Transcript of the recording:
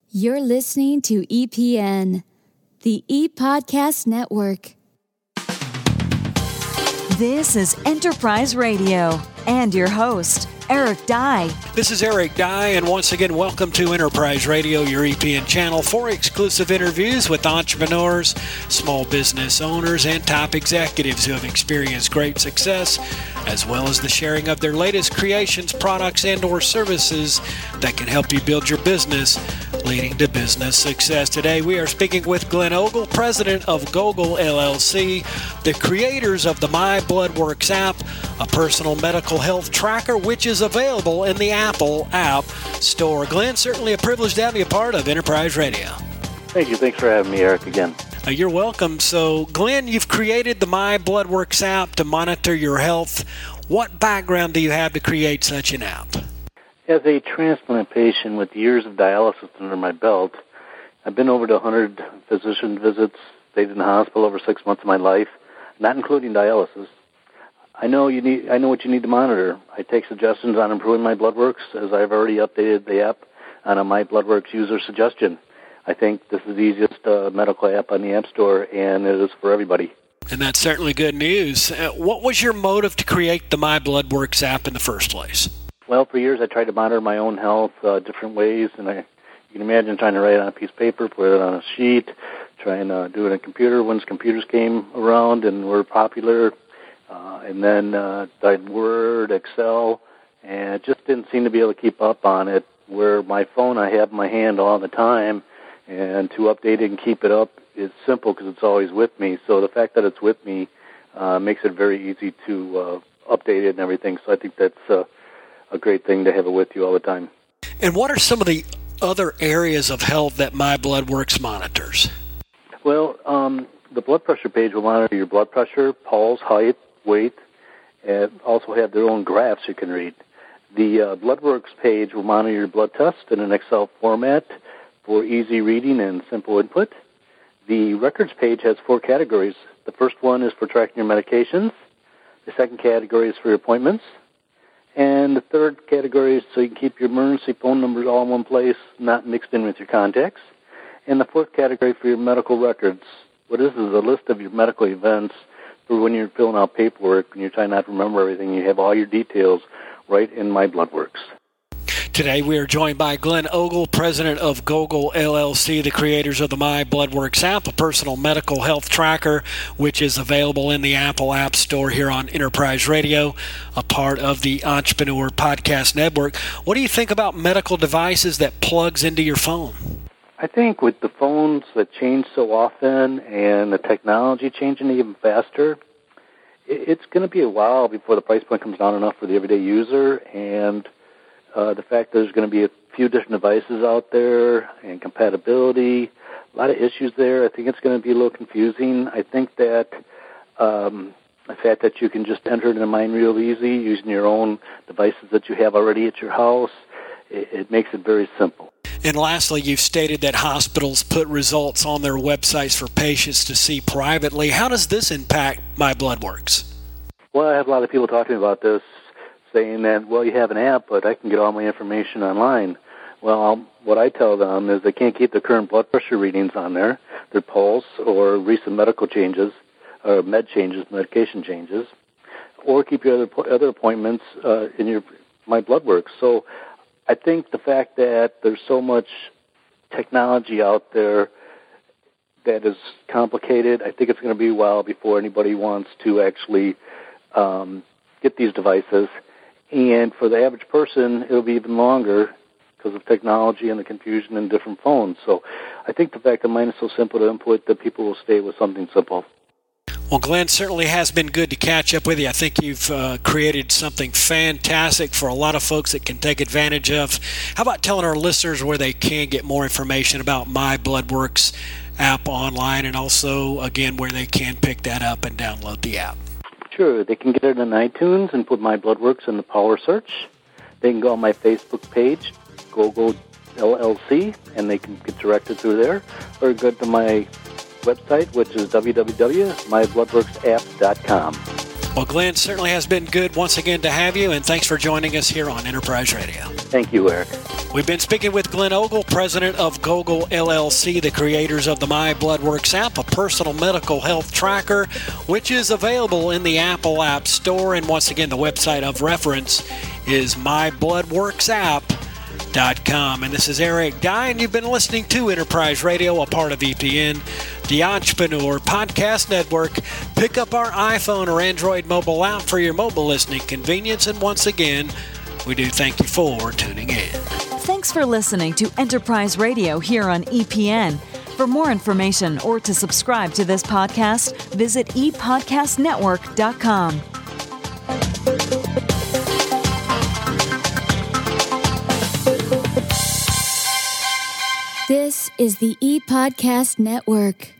You're listening to EPN, the ePodcast Network. This is Enterprise Radio and your host, Eric Dye. This is Eric Dye, and once again, welcome to Enterprise Radio, your EPN channel, for exclusive interviews with entrepreneurs, small business owners, and top executives who have experienced great success, as well as the sharing of their latest creations, products, and or services that can help you build your business, leading to business success. Today, we are speaking with Glenn Ogle, president of Gogl LLC, the creators of the My Bloodworks app, a personal medical health tracker, which is available in the Apple App Store. Glenn, certainly a privilege to have you a part of Enterprise Radio. Thank you. Thanks for having me, Eric, again. You're welcome. So, Glenn, you've created the My Bloodworks app to monitor your health. What background do you have to create such an app? As a transplant patient with years of dialysis under my belt, I've been over to 100 physician visits, stayed in the hospital over 6 months of my life, not including dialysis. I know what you need to monitor. I take suggestions on improving my Bloodworks, as I've already updated the app on a My Bloodworks user suggestion. I think this is the easiest medical app on the App Store, and it is for everybody. And that's certainly good news. What was your motive to create the My Bloodworks app in the first place? Well, for years I tried to monitor my own health different ways, and you can imagine trying to write it on a piece of paper, put it on a sheet, trying to do it on a computer once computers came around and were popular. And then tried Word, Excel, and it just didn't seem to be able to keep up on it, where my phone I have in my hand all the time, and to update it and keep it up is simple because it's always with me. So the fact that it's with me makes it very easy to update it and everything. So I think that's a great thing to have it with you all the time. And what are some of the other areas of health that My Bloodworks monitors? Well, the blood pressure page will monitor your blood pressure, pulse, height, weight, and also have their own graphs you can read. The Bloodworks page will monitor your blood test in an Excel format for easy reading and simple input. The records page has 4 categories. The first one is for tracking your medications. The second category is for your appointments. And the third category is so you can keep your emergency phone numbers all in one place, not mixed in with your contacts. And the fourth category for your medical records. What is a list of your medical events for when you're filling out paperwork and you're trying not to remember everything. You have all your details right in My Bloodworks. Today we are joined by Glenn Ogle, president of Gogl LLC, the creators of the My Bloodworks app, a personal medical health tracker, which is available in the Apple App Store here on Enterprise Radio, a part of the Entrepreneur Podcast Network. What do you think about medical devices that plugs into your phone? I think with the phones that change so often and the technology changing even faster, it's going to be a while before the price point comes down enough for the everyday user, and the fact that there's going to be a few different devices out there and compatibility, a lot of issues there. I think it's going to be a little confusing. I think that the fact that you can just enter it in mind real easy using your own devices that you have already at your house, it makes it very simple. And lastly, you've stated that hospitals put results on their websites for patients to see privately. How does this impact My Bloodworks? Well, I have a lot of people talking about this, saying that, well, you have an app, but I can get all my information online. Well, what I tell them is they can't keep their current blood pressure readings on there, their pulse, or recent medical changes, or medication changes, or keep your other appointments in your My Bloodworks. So I think the fact that there's so much technology out there that is complicated, I think it's going to be a while before anybody wants to actually get these devices. And for the average person, it'll be even longer because of technology and the confusion in different phones. So I think the fact that mine is so simple to input that people will stay with something simple. Well, Glenn, certainly has been good to catch up with you. I think you've created something fantastic for a lot of folks that can take advantage of. How about telling our listeners where they can get more information about My Bloodworks app online, and also, again, where they can pick that up and download the app? Sure. They can get it on iTunes and put My Bloodworks in the power search. They can go on my Facebook page, Gogl LLC, and they can get directed through there, or go to my website, which is www.mybloodworksapp.com. Well, Glenn, certainly has been good once again to have you, and thanks for joining us here on Enterprise Radio. Thank you, Eric. We've been speaking with Glenn Ogle, president of Gogol LLC, the creators of the My Bloodworks app, a personal medical health tracker, which is available in the Apple App Store. And once again, the website of reference is mybloodworksapp.com. And this is Eric Dye, and you've been listening to Enterprise Radio, a part of EPN, the Entrepreneur Podcast Network. Pick up our iPhone or Android mobile app for your mobile listening convenience. And once again, we do thank you for tuning in. Thanks for listening to Enterprise Radio here on EPN. For more information or to subscribe to this podcast, visit epodcastnetwork.com. This is the ePodcast Network.